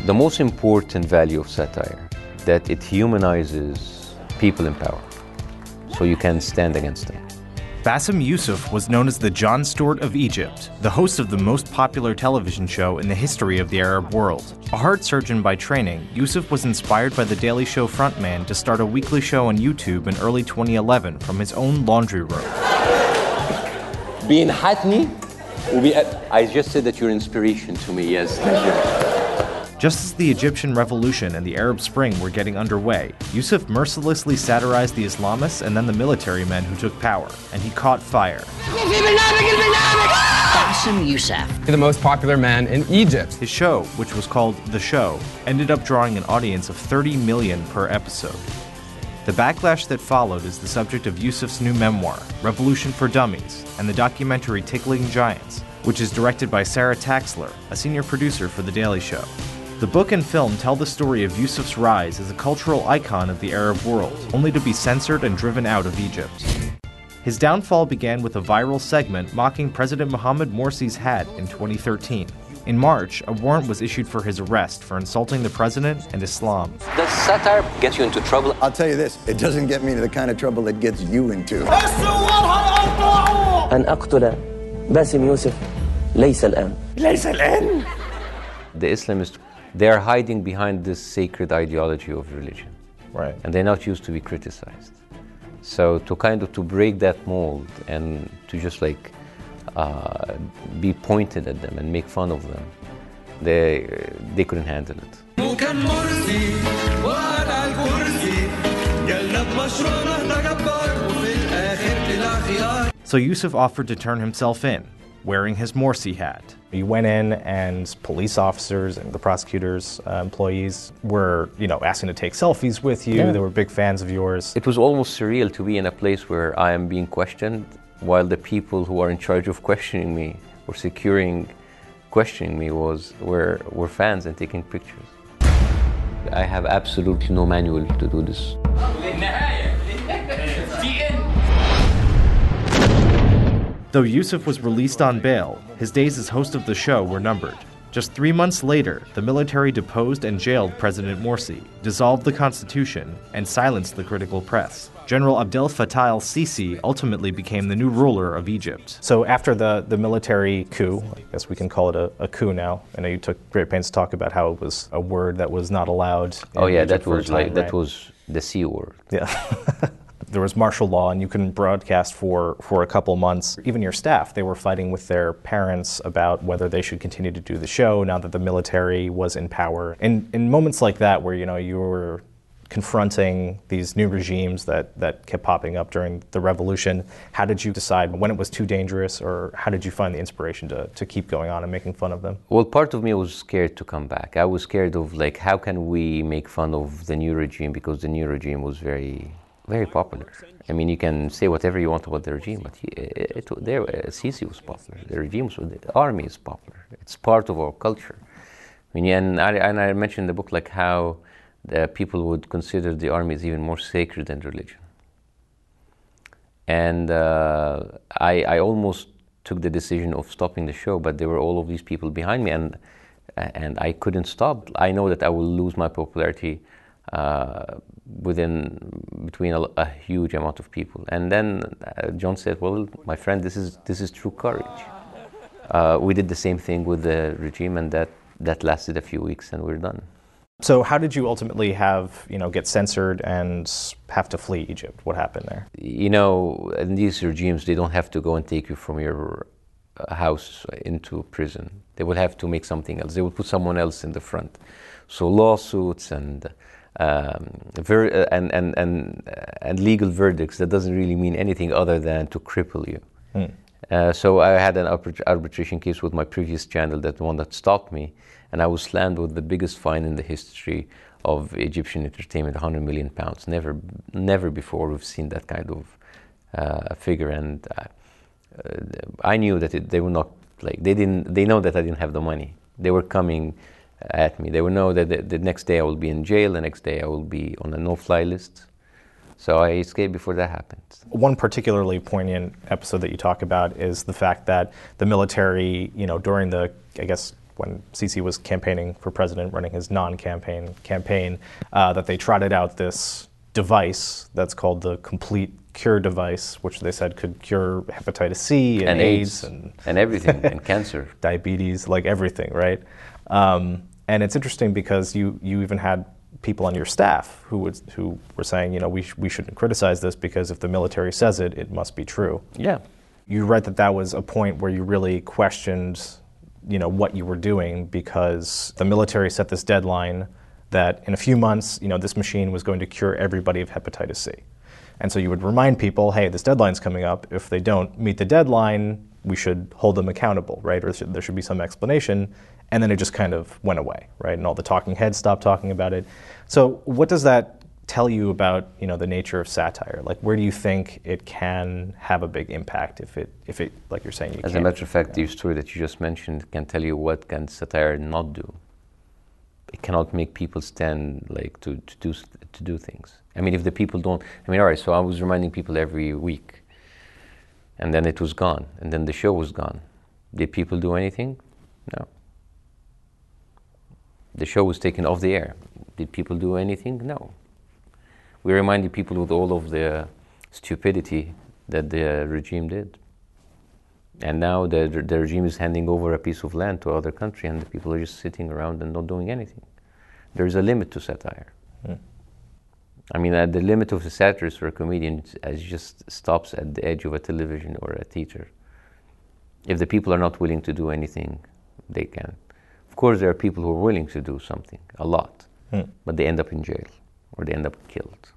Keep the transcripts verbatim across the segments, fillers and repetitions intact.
the most important value of satire, that it humanizes people in power, so you can stand against them. Bassem Youssef was known as the Jon Stewart of Egypt, the host of the most popular television show in the history of the Arab world. A heart surgeon by training, Youssef was inspired by The Daily Show frontman to start a weekly show on YouTube in early twenty eleven from his own laundry room. I just said that you're an inspiration to me, yes. Just as the Egyptian Revolution and the Arab Spring were getting underway, Youssef mercilessly satirized the Islamists and then the military men who took power, and he caught fire. Bassem Youssef, the most popular man in Egypt. His show, which was called The Show, ended up drawing an audience of thirty million per episode. The backlash that followed is the subject of Youssef's new memoir, Revolution for Dummies, and the documentary Tickling Giants, which is directed by Sarah Taxler, a senior producer for The Daily Show. The book and film tell the story of Youssef's rise as a cultural icon of the Arab world, only to be censored and driven out of Egypt. His downfall began with a viral segment mocking President Mohamed Morsi's hat in twenty thirteen. In March, a warrant was issued for his arrest for insulting the president and Islam. Does satire get you into trouble? I'll tell you this, it doesn't get me into the kind of trouble it gets you into. أن أقتل باسم يوسف ليس الآن. ليس الآن. The Islamists, they are hiding behind this sacred ideology of religion. Right. And they're not used to be criticized. So to kind of to break that mold and to just like uh, be pointed at them and make fun of them, they they couldn't handle it. So Youssef offered to turn himself in, wearing his Morsi hat. You went in and police officers and the prosecutors' uh, employees were, you know, asking to take selfies with you. Yeah. They were big fans of yours. It was almost surreal to be in a place where I am being questioned while the people who are in charge of questioning me or securing questioning me was were, were fans and taking pictures. I have absolutely no manual to do this. Though Youssef was released on bail, his days as host of the show were numbered. Just three months later, the military deposed and jailed President Morsi, dissolved the constitution, and silenced the critical press. General Abdel Fattah el-Sisi ultimately became the new ruler of Egypt. So after the, the military coup, I guess we can call it a, a coup now. I know you took great pains to talk about how it was a word that was not allowed in Oh yeah, Egypt that was time, like right? that was the C word. Yeah. There was martial law and you couldn't broadcast for, for a couple months. Even your staff, they were fighting with their parents about whether they should continue to do the show now that the military was in power. And in moments like that where, you know, you were confronting these new regimes that, that kept popping up during the revolution, how did you decide when it was too dangerous, or how did you find the inspiration to, to keep going on and making fun of them? Well, part of me was scared to come back. I was scared of like, how can we make fun of the new regime, because the new regime was very very popular. I mean, you can say whatever you want about the regime, but he, it, it, there, Sisi was popular. The regime was, the army is popular. It's part of our culture. I mean, and I, and I mentioned in the book like how the people would consider the army is even more sacred than religion. And uh, I, I almost took the decision of stopping the show, but there were all of these people behind me, and and I couldn't stop. I know that I will lose my popularity uh, within between a, a huge amount of people. And then uh, John said, well, my friend, this is this is true courage. Uh, we did the same thing with the regime, and that, that lasted a few weeks, and we're done. So how did you ultimately have, you know, get censored and have to flee Egypt? What happened there? You know, in these regimes, they don't have to go and take you from your house into prison. They will have to make something else. They will put someone else in the front. So lawsuits and Um, ver- and, and, and, and legal verdicts, that doesn't really mean anything other than to cripple you. Mm. Uh, so I had an arbitration case with my previous channel, that one that stopped me, and I was slammed with the biggest fine in the history of Egyptian entertainment, one hundred million pounds. Never, never before we've seen that kind of uh, figure, and uh, uh, I knew that it, they were not, like, they didn't, they know that I didn't have the money. They were coming at me. They will know that the, the next day I will be in jail, the next day I will be on a no-fly list. So I escaped before that happened. One particularly poignant episode that you talk about is the fact that the military, you know, during the, I guess, when Sisi was campaigning for president, running his non-campaign campaign, uh, that they trotted out this device that's called the Complete Cure device, which they said could cure hepatitis C and, and AIDS, AIDS and, and everything, and cancer. diabetes, like everything, right? Um, and it's interesting because you, you even had people on your staff who would, who were saying, you know, we, sh- we shouldn't criticize this because if the military says it, it must be true. Yeah. You read that that was a point where you really questioned, you know, what you were doing because the military set this deadline that in a few months, you know, this machine was going to cure everybody of hepatitis C. And so you would remind people, hey, this deadline's coming up. If they don't meet the deadline, we should hold them accountable, right? Or there should be some explanation. And then it just kind of went away, right? And all the talking heads stopped talking about it. So what does that tell you about, you know, the nature of satire? Like, where do you think it can have a big impact if it, if it, like you're saying, you As can't, a matter of fact, yeah. the story that you just mentioned can tell you what can satire not do. It cannot make people stand like to, to do to do things. I mean, if the people don't, I mean, all right, so I was reminding people every week, and then it was gone, and then the show was gone. Did people do anything? No. The show was taken off the air. Did people do anything? No. We reminded people with all of the stupidity that the regime did. And now the, the regime is handing over a piece of land to another country, and the people are just sitting around and not doing anything. There's a limit to satire. Mm. I mean, uh, the limit of the satirist or a comedian is just stops at the edge of a television or a theater. If the people are not willing to do anything, they can. Of course, there are people who are willing to do something, a lot, mm. but they end up in jail or they end up killed.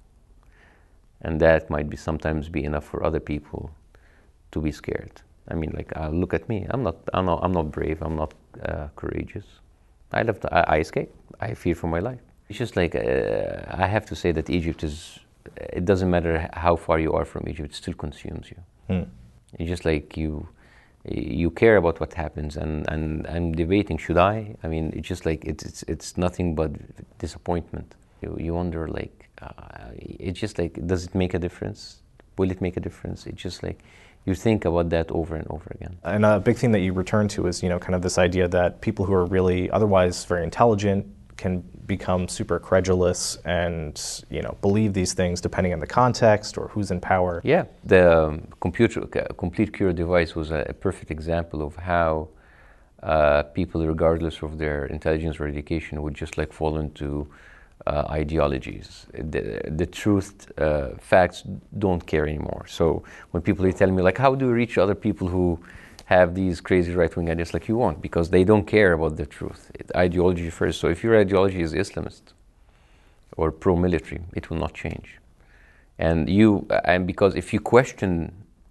And that might be sometimes be enough for other people to be scared. I mean, like, uh, look at me. I'm not. I'm not. I'm not brave. I'm not uh, courageous. I left. I, I escaped. I fear for my life. It's just like uh, I have to say that Egypt is. It doesn't matter how far you are from Egypt. It still consumes you. Hmm. It's just like you. You care about what happens, and, and I'm debating. Should I? I mean, it's just like it's it's, it's nothing but disappointment. You you wonder like, uh, it's just like, does it make a difference? Will it make a difference? It's just like. You think about that over and over again. And a big thing that you return to is, you know, kind of this idea that people who are really otherwise very intelligent can become super credulous and, you know, believe these things depending on the context or who's in power. Yeah, the um, computer uh, complete cure device was a, a perfect example of how uh, people, regardless of their intelligence or education, would just like fall into Uh, ideologies. The, the truth, uh, facts don't care anymore. So when people are telling me, like, how do you reach other people who have these crazy right-wing ideas? Like, you won't, because they don't care about the truth. It, ideology first. So if your ideology is Islamist or pro-military, it will not change. And you, and because if you question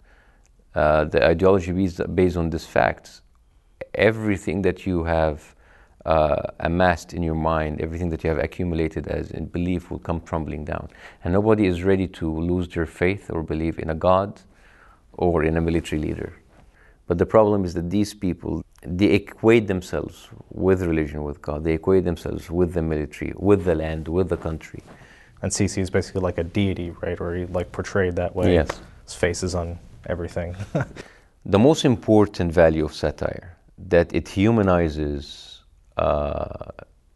uh, the ideology based, based on these facts, everything that you have Uh, amassed in your mind, everything that you have accumulated as in belief will come crumbling down. And nobody is ready to lose their faith or believe in a God or in a military leader. But the problem is that these people, they equate themselves with religion, with God. They equate themselves with the military, with the land, with the country. And Sisi is basically like a deity, right? Or he like portrayed that way. Yes. His face is on everything. The most important value of satire, that it humanizes Uh,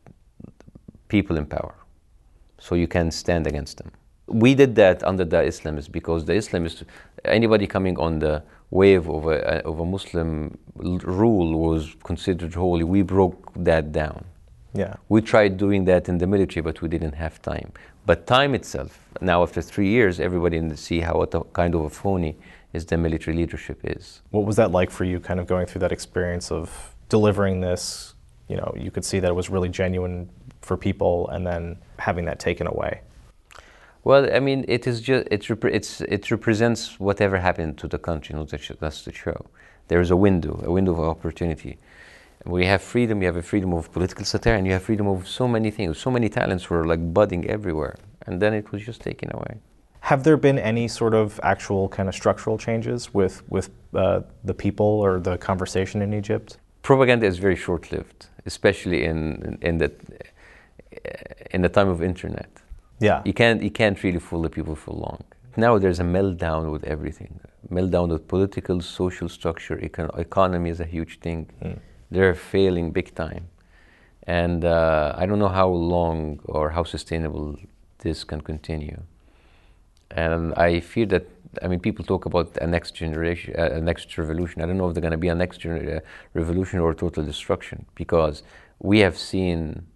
people in power, so you can stand against them. We did that under the Islamists because the Islamists, anybody coming on the wave of a, of a Muslim rule was considered holy. We broke that down. Yeah. We tried doing that in the military, but we didn't have time. But time itself, now after three years, everybody in the see how what a kind of a phony is the military leadership is. What was that like for you, kind of going through that experience of delivering this? You know, you could see that it was really genuine for people, and then having that taken away. Well, I mean, it is just it rep- it's it represents whatever happened to the country. You know, that's the show. There is a window, a window of opportunity. We have freedom. You have a freedom of political satire, and you have freedom of so many things. So many talents were like budding everywhere, and then it was just taken away. Have there been any sort of actual kind of structural changes with with uh, the people or the conversation in Egypt? Propaganda is very short-lived, especially in in the in the time of internet. Yeah, you can't you can't really fool the people for long. Now there's a meltdown with everything. Meltdown with political, social structure, econ- economy is a huge thing. Mm. They're failing big time. And uh, I don't know how long or how sustainable this can continue. And I fear that, I mean, people talk about a next generation, a next revolution. I don't know if they're going to be a next gener- revolution or total destruction, because we have seen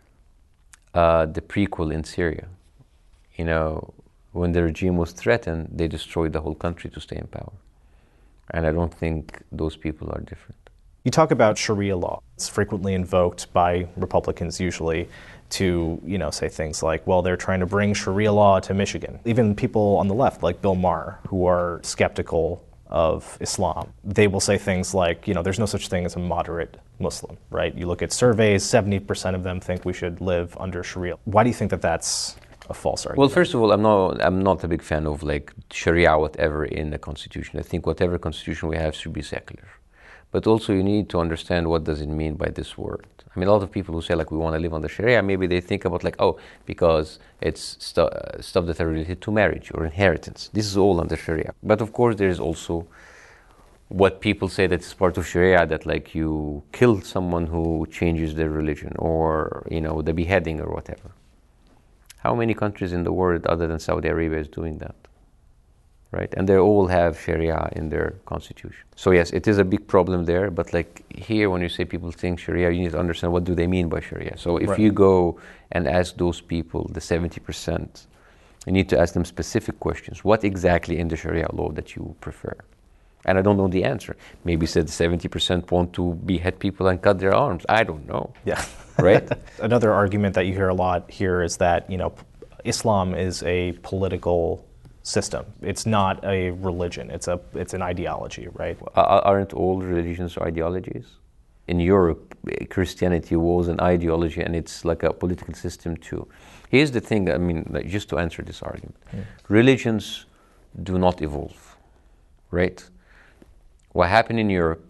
uh, the prequel in Syria. You know, when the regime was threatened, they destroyed the whole country to stay in power. And I don't think those people are different. You talk about Sharia law. It's frequently invoked by Republicans usually to, you know, say things like, well, they're trying to bring Sharia law to Michigan. Even people on the left, like Bill Maher, who are skeptical of Islam, they will say things like, you know, there's no such thing as a moderate Muslim, right? You look at surveys, seventy percent of them think we should live under Sharia. Why do you think that that's a false argument? Well, first of all, I'm not I'm not a big fan of like Sharia whatever in the Constitution. I think whatever Constitution we have should be secular. But also you need to understand what does it mean by this word. I mean, a lot of people who say like we want to live under Sharia, maybe they think about like, oh, because it's stu- uh, stuff that are related to marriage or inheritance. This is all under Sharia. But of course there is also what people say that is part of Sharia, that like you kill someone who changes their religion, or, you know, the beheading or whatever. How many countries in the world other than Saudi Arabia is doing that? Right? And they all have Sharia in their constitution. So yes, it is a big problem there, but like here when you say people think Sharia, you need to understand what do they mean by Sharia. So if right. you go and ask those people, the seventy percent, you need to ask them specific questions. What exactly in the Sharia law that you prefer? And I don't know the answer. Maybe said seventy percent want to behead people and cut their arms. I don't know. Yeah. Right? Another argument that you hear a lot here is that, you know, Islam is a political system. It's not a religion. It's a it's an ideology, right? Uh, aren't all religions ideologies? In Europe, Christianity was an ideology, and it's like a political system too. Here's the thing, I mean, like, just to answer this argument. Mm. Religions do not evolve, right? What happened in Europe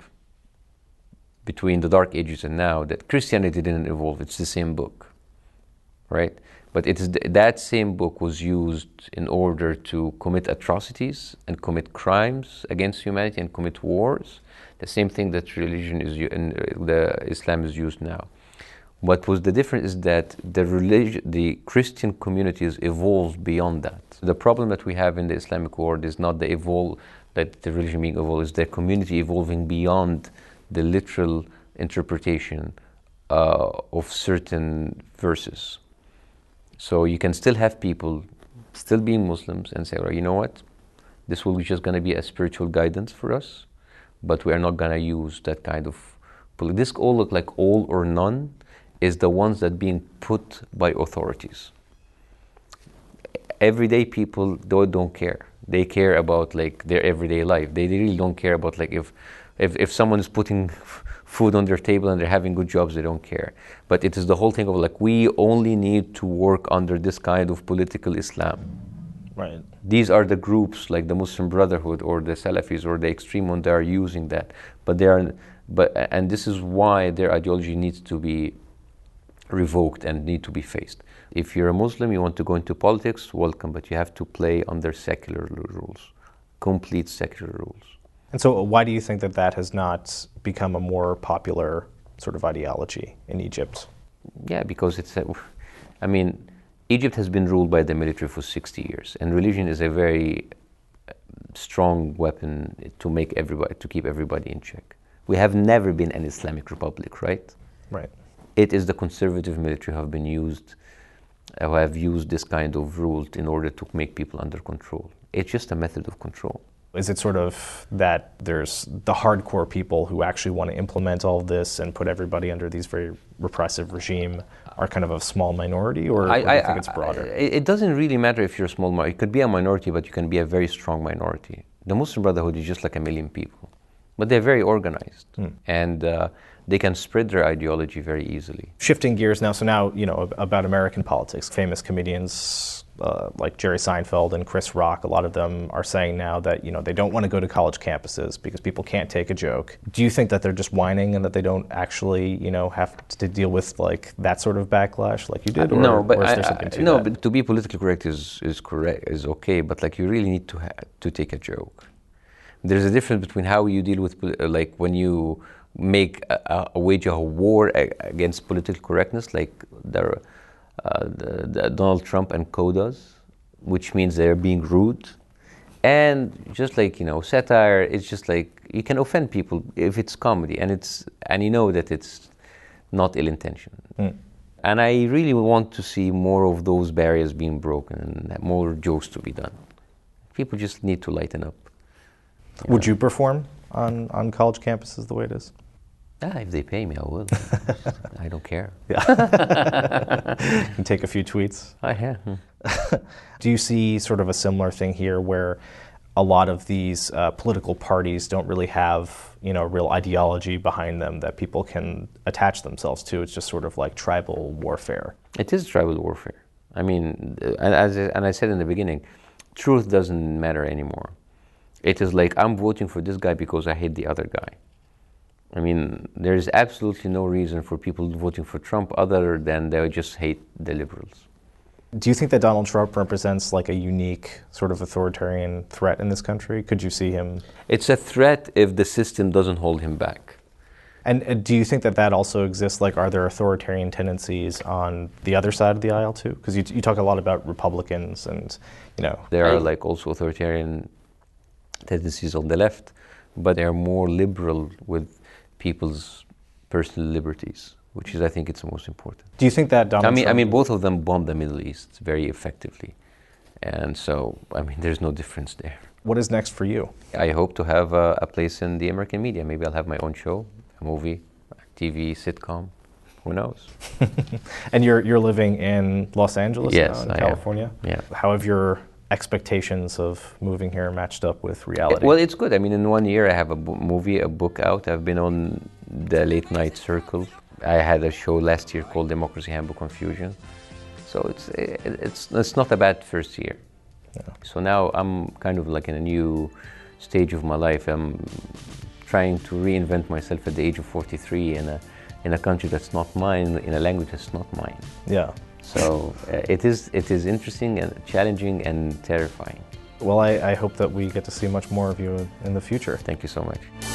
between the Dark Ages and now, that Christianity didn't evolve, it's the same book, right? But it is th- that same book was used in order to commit atrocities and commit crimes against humanity and commit wars. The same thing that religion is u- in uh, the Islam is used now. What was the difference is that the religion, the Christian communities evolved beyond that. The problem that we have in the Islamic world is not the evolve that the religion being evolved, is the community evolving beyond the literal interpretation uh, of certain verses. So you can still have people still being Muslims and say, well, you know what, this will be just going to be a spiritual guidance for us, but we are not going to use that kind of... This all look like all or none is the ones that being put by authorities. Everyday people don't, don't care. They care about like their everyday life. They really don't care about like if if, if someone is putting food on their table and they're having good jobs, they don't care. But it is the whole thing of like, we only need to work under this kind of political Islam. Right. These are the groups like the Muslim Brotherhood or the Salafis or the extreme one that are using that. But they are, but and this is why their ideology needs to be revoked and need to be faced. If you're a Muslim, you want to go into politics, welcome, but you have to play under secular rules, complete secular rules. And so why do you think that that has not become a more popular sort of ideology in Egypt? Yeah, because it's, a, I mean, Egypt has been ruled by the military for sixty years, and religion is a very strong weapon to make everybody, to keep everybody in check. We have never been an Islamic republic, right? Right. It is the conservative military who have been used, who have used this kind of rules in order to make people under control. It's just a method of control. Is it sort of that there's the hardcore people who actually want to implement all of this and put everybody under these very repressive regime are kind of a small minority, or, I, or do you I, think it's broader? I, it doesn't really matter if you're a small minority. It could be a minority, but you can be a very strong minority. The Muslim Brotherhood is just like a million people, but they're very organized, hmm. and uh, they can spread their ideology very easily. Shifting gears now, so now, you know, about American politics. Famous comedians uh, like Jerry Seinfeld and Chris Rock, a lot of them are saying now that, you know, they don't want to go to college campuses because people can't take a joke. Do you think that they're just whining and that they don't actually, you know, have to deal with like that sort of backlash like you did? Or, no, but or is I, there something to no, that? but to be politically correct is is correct is okay, but like you really need to ha- to take a joke. There's a difference between how you deal with, like when you make a, a wage a war against political correctness, like the, uh, the, the Donald Trump and co does, which means they're being rude. And just like, you know, satire, it's just like you can offend people if it's comedy, and it's and you know that it's not ill-intentioned. Mm. And I really want to see more of those barriers being broken and more jokes to be done. People just need to lighten up. You Would know? you perform on, on college campuses the way it is? Ah, if they pay me, I will. I don't care. Yeah. You take a few tweets. I have. Do you see sort of a similar thing here where a lot of these uh, political parties don't really have, you know, real ideology behind them that people can attach themselves to? It's just sort of like tribal warfare. It is tribal warfare. I mean, and, as I, and I said in the beginning, truth doesn't matter anymore. It is like, I'm voting for this guy because I hate the other guy. I mean, there is absolutely no reason for people voting for Trump other than they just hate the liberals. Do you think that Donald Trump represents like a unique sort of authoritarian threat in this country? Could you see him? It's a threat if the system doesn't hold him back. And uh, do you think that that also exists? Like, are there authoritarian tendencies on the other side of the aisle too? Because you, you talk a lot about Republicans and, you know. There are like also authoritarian tendencies on the left, but they're more liberal with people's personal liberties, which is, I think, it's the most important. Do you think that Donald I mean, Trump... I mean, both of them bombed the Middle East very effectively. And so, I mean, there's no difference there. What is next for you? I hope to have a, a place in the American media. Maybe I'll have my own show, a movie, T V, sitcom. Who knows? And you're you're living in Los Angeles yes, now, in I California? Am. Yeah. How have your expectations of moving here matched up with reality? Well, it's good. I mean, in one year I have a bo- movie, a book out. I've been on the late night circle. I had a show last year called Democracy Handbook on Fusion. So it's it's it's not a bad first year. Yeah. So now I'm kind of like in a new stage of my life. I'm trying to reinvent myself at the age of forty-three in a in a country that's not mine, in a language that's not mine. Yeah. So uh, it is it is interesting and challenging and terrifying. Well, I, I hope that we get to see much more of you in the future. Thank you so much.